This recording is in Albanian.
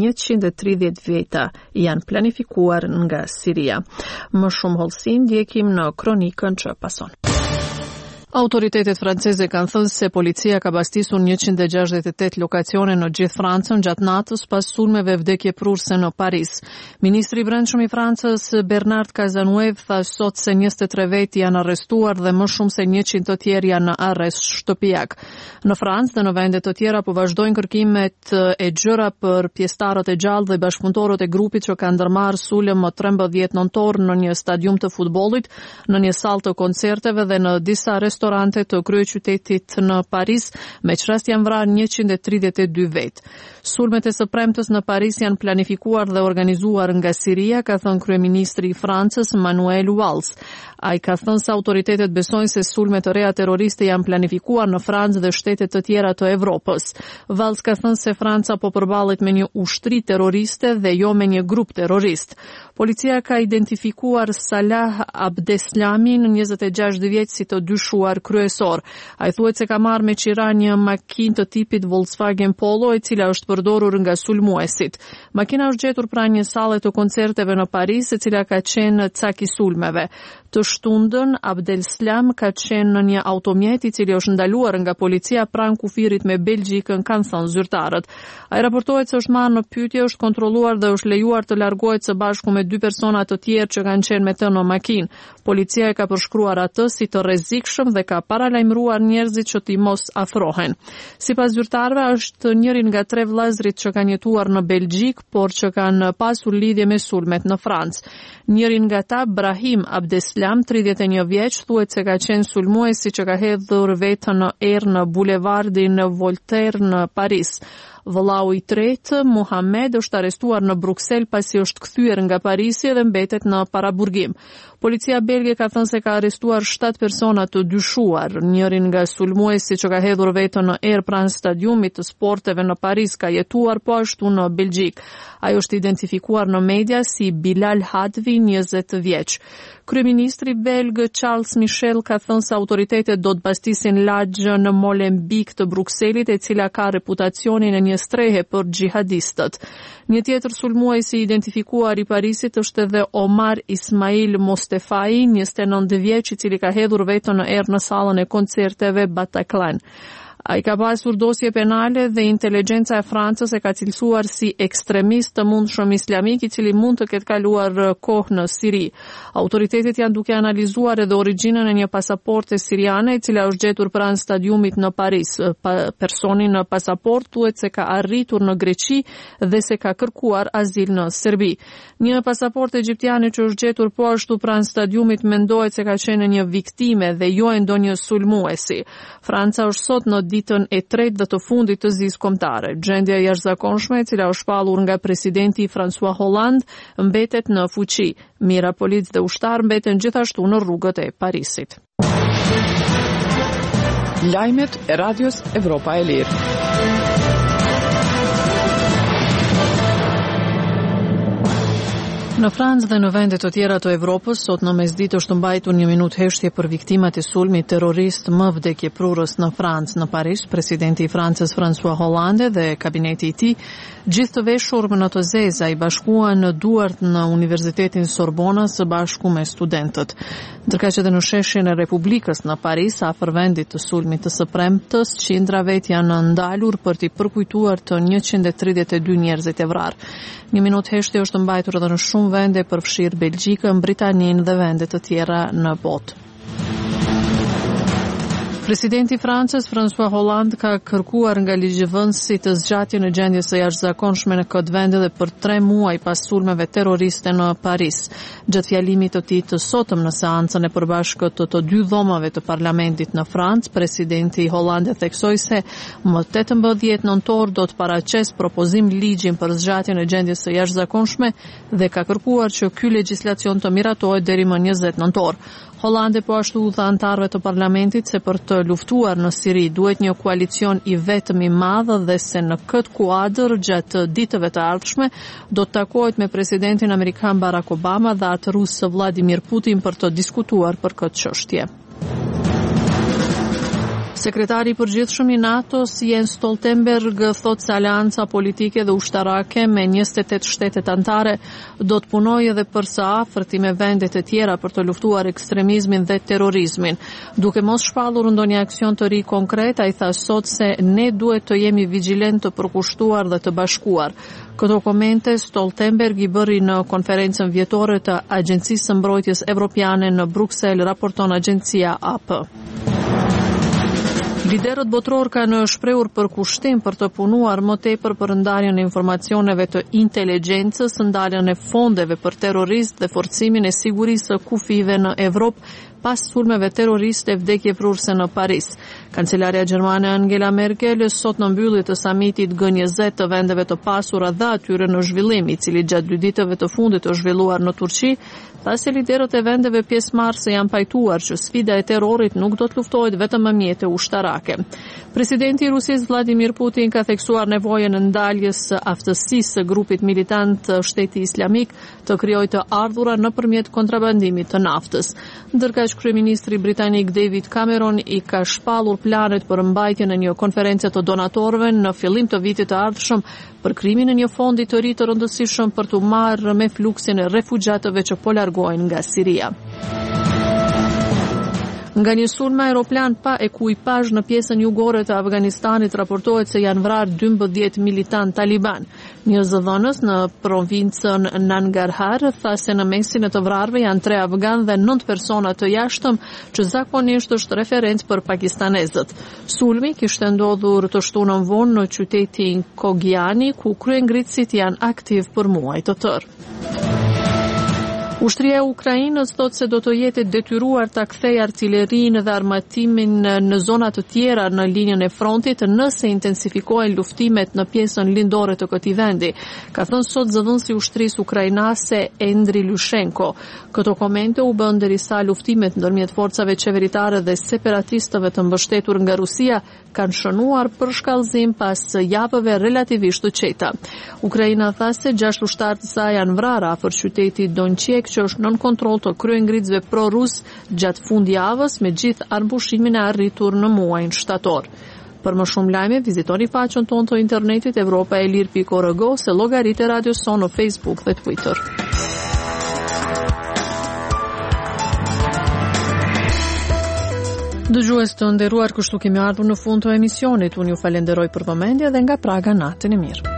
130 veta janë planifikuar nga Siria. Më shumë hollësi ndjekim në kronikën që pason. Autoritetet franceze kanë thënë se policia ka bastisur 168 lokacione në gjithë Francën gjatë natës pas sulmeve vdekjeprurse në Paris. Ministri i Brendshëm i Francës Bernard Cazeneuve tha sot se 23 veti janë arrestuar dhe më shumë se 100 të tjerë janë në arrest shtëpiak. Në Francë dhe në vende të tjera po vazhdojnë kërkimet e gjëra për pjesëtarët e gjallë dhe bashkëpunëtorët e grupit që kanë ndërmarrë sulm më 13 nëntor në një stadium të futbollit, në një sallë të koncerteve dhe në disa restorante të kryeqytetit në Paris, me çrast janë vrarë 132 vet. Sulmet e së premtës në Paris janë planifikuar dhe organizuar nga Siria, ka thënë kryeministri i Francës Manuel Valls. Ai ka thënë se autoritetet besojnë se sulmet të reja terroriste janë planifikuar në Francë dhe shtete të tjera të Evropës. Valls ka thënë se Franca po përballet me një ushtri terroriste dhe jo me një grup terrorist. Policia ka identifikuar Salah Abdeslamin, 26 vjeç, si të dyshuar kryesor. Ai thuhet se ka marrë me qira një makinë të tipit Volkswagen Polo, e cila është përdorur nga sulmuesit. Makina është gjetur pranë një salle të koncerteve në Paris, e cila ka qenë cak i sulmeve. Të shtundën, Abdeslam ka qenë në një automjet i cili është ndaluar nga policia pranë kufirit me Belgjikën, kanë thënë zyrtarët. Ai raportohet se është marrë në pyetje, është kontrolluar dhe është lejuar të largohet së bashku me 2 persona të tjerë që kanë qenë me të në makinë. Policia e ka përshkruar atë si të rrezikshëm dhe ka paralajmëruar njerëzit që t'i mos afrohen. Sipas zyrtarëve, është njëri nga 3 vëllezërit që kanë jetuar në Belgjik, por që kanë pasur lidhje me sulmet në Francë. Njëri nga ta, Brahim Abdeslam, 31 vjeç, thuhet se ka qenë sulmuesi që ka hedhur vetën në erë në bulevardin Voltaire në Paris. Vëllau i tretë, Muhammed, është arrestuar në Bruksel pasi është kthyer nga Parisi dhe mbetet në paraburgim. Policia belge ka thënë se ka arrestuar 7 persona të dyshuar. Njërin nga sulmuesit që ka hedhur vetën në erë pranë stadiumit të sporteve në Paris ka jetuar po ashtu në Belgjik. Ai është identifikuar në media si Bilal Hadvi, 20 vjeç. Kryeministri belg Charles Michel ka thënë se autoritetet do të bastisin lagje në Molenbeek të Brukselit, e cila ka reputacionin e një strehe për xhihadistët. Një tjetër sulmues i identifikuar i Parisit është edhe Omar Ismail Mostefai, 29 vjeç, i cili ka hedhur vetën në erë në sallën e koncerteve Bataclan. Ai ka pasur dosje penale dhe inteligjenca e Francës e ka cilësuar si ekstremist të mundshëm islamik, i cili mund të ketë kaluar kohë në Siri. Autoritetet janë duke analizuar edhe origjinën e një pasaporte siriane, e cila është gjetur pranë stadiumit në Paris. Personi në pasaport thuhet se ka arritur në Greqi dhe se ka kërkuar azil në Serbi. Një pasaport egjiptiane që është gjetur po ashtu pranë stadiumit mendohet se ka qenë një viktime dhe jo e ndonjë sulmuesi. Franca është sot në ditën e tretë dhe të fundit të zisë kombëtare. Gjendja e jashtëzakonshme, e cila është shpallur nga presidenti François Hollande, mbetet në fuqi. Mira policë dhe ushtar mbeten gjithashtu në rrugët e Parisit. Lajmet e Radios Evropa e Lirë. Në Francë dhe në vende të tjera të Evropës, sot në mesditë është mbajtur një minutë heshtje për viktimat e sulmit terrorist më vdekjeprurës në Francë. Në Paris, presidenti i Francës François Hollande dhe kabineti i tij, gjithë të veshur në të zeza, i bashkuan në duart në Universitetin Sorbona së bashku me studentët. Ndërkaq që në sheshin e Republikës në Paris, afër vendit të sulmit të së premtës, qindra vet janë ndalur për t'i përkujtuar të 132 njerëzit e vrarë. Një minutë heshtje është mbajtur edhe në shumë vende përfshirë Belgjikën, Britaninë dhe vende të tjera në botë. Presidenti i Francës François Hollande ka kërkuar nga ligjvënësit të zgjatjen e gjendjes së jashtëzakonshme në këtë vend edhe për 3 muaj pas sulmeve terroriste në Paris. Gjatë fjalimit të tij të sotëm në seancën e përbashkët të 2 dhomave të parlamentit në Francë, presidenti Hollande theksoi se më 18 nëntor do të paraqes propozim ligjin për zgjatjen e gjendjes së jashtëzakonshme dhe ka kërkuar që ky legjislacion të miratohet deri më 20 nëntor. Hollande po ashtu u tha anëtarëve të parlamentit se për të luftuar në Siri duhet një koalicion i vetëm i madh dhe se në këtë kuadër gjatë ditëve të ardhshme do të takohet me presidentin amerikan Barack Obama dhe atë rus Vladimir Putin për të diskutuar për këtë çështje. Sekretari i përgjithshëm i NATO-s Jens Stoltenberg thotë se aleanca politike dhe ushtarake me 28 shtetet anëtare do të punojë edhe për së afërti me vendet e tjera për të luftuar ekstremizmin dhe terrorizmin. Duke mos shpallur ndonjë aksion të ri konkret, ai tha sot se ne duhet të jemi vigjilent, të përkushtuar dhe të bashkuar. Këto komente Stoltenberg i bëri në konferencën vjetore të Agjencisë së Mbrojtjes Evropiane në Bruksel, raporton agjencia AP. Liderët botror kanë shprehur përkushtim për të punuar më tepër për ndarjen e informacioneve të inteligjencës, ndaljen e fondeve për terroristë dhe forcimin e sigurisë së kufive në Evropë pas sulmeve terroriste e vdekje prurse në Paris. Kancelaria gjermane Angela Merkel sot në mbyllje të samitit G20 të vendeve të pasura dhe atyre në zhvillim, i cili gjatë 2 ditëve të fundit të zhvilluar në Turqi, tha se liderët e vendeve pjesëmarrëse janë pajtuar që sfida e terrorit nuk do të luftohet vetëm me mjete ushtarake. Presidenti i Rusisë Vladimir Putin ka theksuar nevojën e ndaljes së aftësisë së grupit militant Shteti Islamik të krijojë të ardhura nëpërmjet kontrabandimit të naftës. Ndërkaq kryeministri britanik David Cameron i ka shpallur planet për mbajtjen e një konference të donatorëve në fillim të vitit të ardhshëm për krijimin e një fondi të ri të rëndësishëm për të marrë me fluksin e refugjatëve që po largohen nga Siria. Nga një sulm aeroplan pa ekuipazh në pjesën jugore të Afganistanit raportohet se janë vrarë 12 militant taliban. Një zëdhënës në provincën Nangarhar tha se në mesin e të vrarëve janë 3 afganë dhe 9 persona të jashtëm, që zakonisht është referencë për pakistanezët. Sulmi kishte ndodhur të shtunën vonë në qytetin Kogiani, ku kryengritësit janë aktiv për muaj të tërë. Ushtria e Ukrainës thotë se do të jetë detyruar ta kthejë artillerinë dhe armatimin në zona të tjera në linjën e frontit nëse intensifikohen luftimet në pjesën lindore të këtij vendi, ka thënë sot zëdhënësi i ushtrisë ukrainase Endri Lushenko. Këto komente u bën derisa luftimet ndërmjet forcave qeveritare dhe separatistëve të mbështetur nga Rusia kanë shënuar për shkallëzim pas javëve relativisht të qeta. Ukraina tha se 6 ushtarë të saj janë vrarë afër qytetit Donqek, që është nën kontroll të kryengritësve pro-rus gjatë fundjavës, me gjithë armbushimin e arritur në muajin shtator. Për më shumë lajme, vizitoni faqen tonë të internetit europaelir.org ose llogaritë e Radios Son në Facebook dhe Twitter. Dëgjues të nderuar, kështu kemi ardhur në fund të emisionit. Unë ju falenderoj për vëmendje dhe nga Praga natën e mirë.